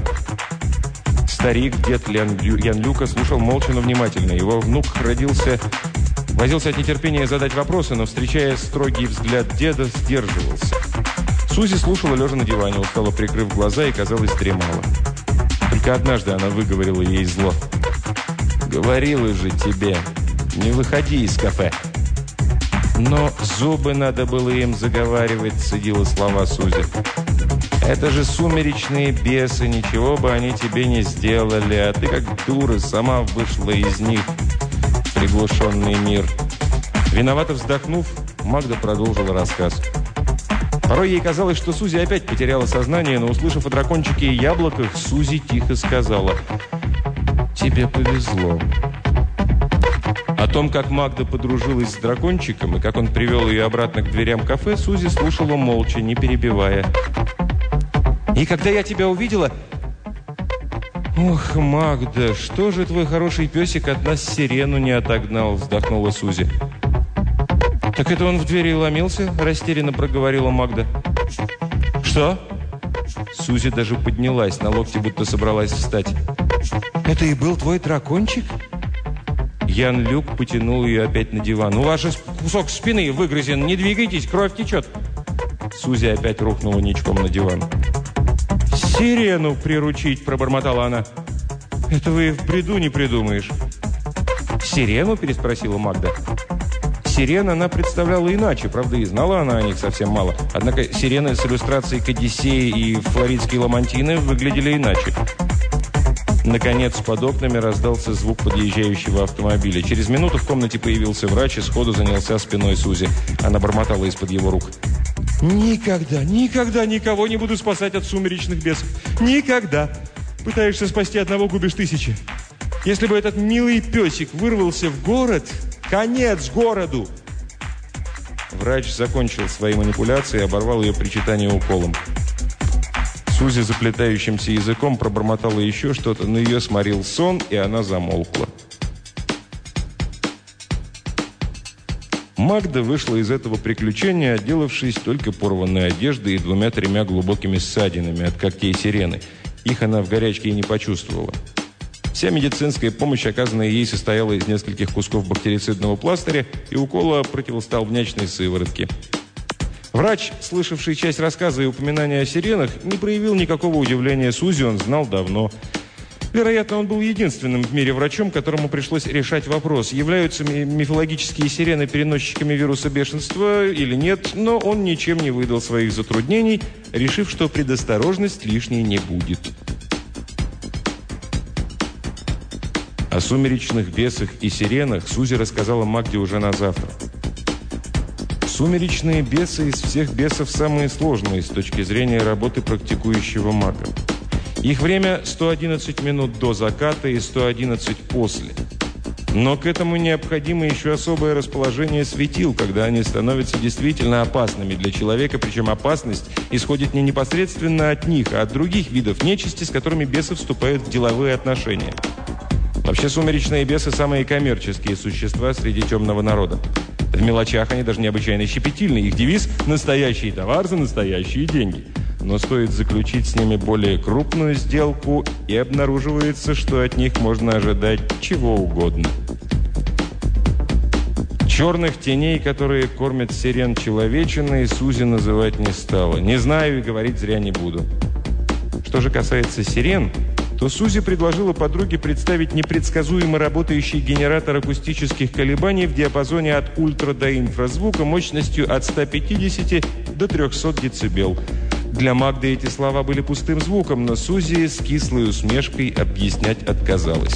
Старик, дед Ян-Люка, слушал молча, но внимательно. Его внук родился в Возился от нетерпения задать вопросы, но, встречая строгий взгляд деда, сдерживался. Сузи слушала, лежа на диване, устало прикрыв глаза и, казалось, дремала. Только однажды она выговорила ей зло. «Говорила же тебе, не выходи из кафе». «Но зубы надо было им заговаривать», — цедила слова Сузи. «Это же сумеречные бесы, ничего бы они тебе не сделали, а ты, как дура, сама вышла из них в приглушенный мир». Виновато вздохнув, Магда продолжила рассказ. Порой ей казалось, что Сузи опять потеряла сознание, но, услышав о дракончике и яблоках, Сузи тихо сказала: «Тебе повезло». О том, как Магда подружилась с дракончиком и как он привел ее обратно к дверям кафе, Сузи слушала молча, не перебивая. «И когда я тебя увидела...» «Ох, Магда, что же твой хороший песик от нас сирену не отогнал?» — вздохнула Сузи. «Так это он в двери и ломился?» — растерянно проговорила Магда. «Что?» Сузи даже поднялась на локти, будто собралась встать. «Это и был твой дракончик?» Ян Люк потянул ее опять на диван. «У вас же кусок спины выгрызен, не двигайтесь, кровь течет!» Сузи опять рухнула ничком на диван. «Сирену приручить!» – пробормотала она. «Это вы в бреду не придумаешь». «Сирену?» – переспросила Магда. Сирен она представляла иначе, правда, и знала она о них совсем мало. Однако сирены с иллюстрацией к Одиссее и флоридские ламантины выглядели иначе. Наконец, под окнами раздался звук подъезжающего автомобиля. Через минуту в комнате появился врач и сходу занялся спиной Сузи. Она бормотала из-под его рук. «Никогда, никогда никого не буду спасать от сумеречных бесов. Никогда! Пытаешься спасти одного, губишь тысячи. Если бы этот милый песик вырвался в город, конец городу!» Врач закончил свои манипуляции и оборвал ее причитание уколом. Сузи заплетающимся языком пробормотала еще что-то, но ее сморил сон, и она замолкла. Магда вышла из этого приключения, отделавшись только порванной одеждой и 2-3 глубокими ссадинами от когтей сирены. Их она в горячке и не почувствовала. Вся медицинская помощь, оказанная ей, состояла из нескольких кусков бактерицидного пластыря и укола противостолбнячной сыворотки. Врач, слышавший часть рассказа и упоминания о сиренах, не проявил никакого удивления. Сузи он знал давно. Вероятно, он был единственным в мире врачом, которому пришлось решать вопрос, являются мифологические сирены переносчиками вируса бешенства или нет, но он ничем не выдал своих затруднений, решив, что предосторожность лишней не будет. О сумеречных бесах и сиренах Сузи рассказала Магде уже на завтра. Сумеречные бесы из всех бесов самые сложные с точки зрения работы практикующего мага. Их время 111 минут до заката и 111 после. Но к этому необходимо еще особое расположение светил, когда они становятся действительно опасными для человека, причем опасность исходит не непосредственно от них, а от других видов нечисти, с которыми бесы вступают в деловые отношения. Вообще сумеречные бесы – самые коммерческие существа среди темного народа. В мелочах они даже необычайно щепетильны. Их девиз – настоящий товар за настоящие деньги. Но стоит заключить с ними более крупную сделку, и обнаруживается, что от них можно ожидать чего угодно. Черных теней, которые кормят сирен человечиной, Сузи называть не стала. Не знаю и говорить зря не буду. Что же касается сирен, то Сузи предложила подруге представить непредсказуемо работающий генератор акустических колебаний в диапазоне от ультра до инфразвука мощностью от 150 до 300 дБ. Для Магды эти слова были пустым звуком, но Сузи с кислой усмешкой объяснять отказалась.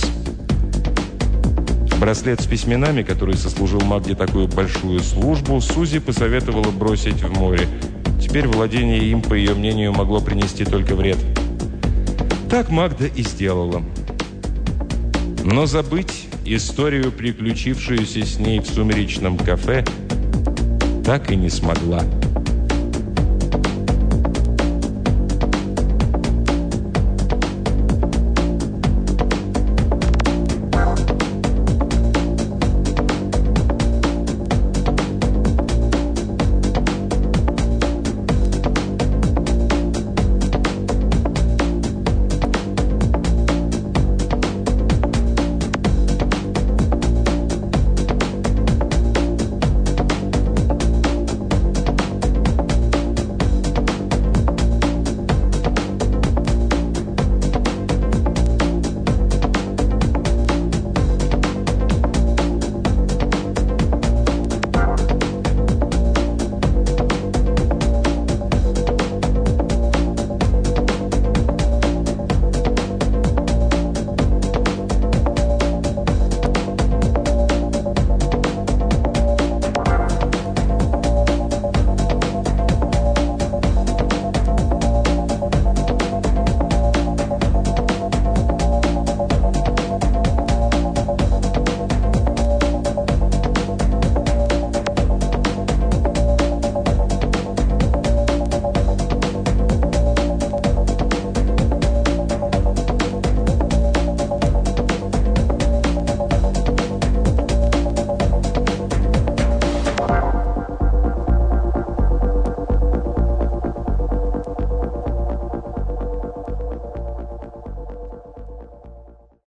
Браслет с письменами, который сослужил Магде такую большую службу, Сузи посоветовала бросить в море. Теперь владение им, по ее мнению, могло принести только вред. Так Магда и сделала. Но забыть историю, приключившуюся с ней в сумеречном кафе, так и не смогла.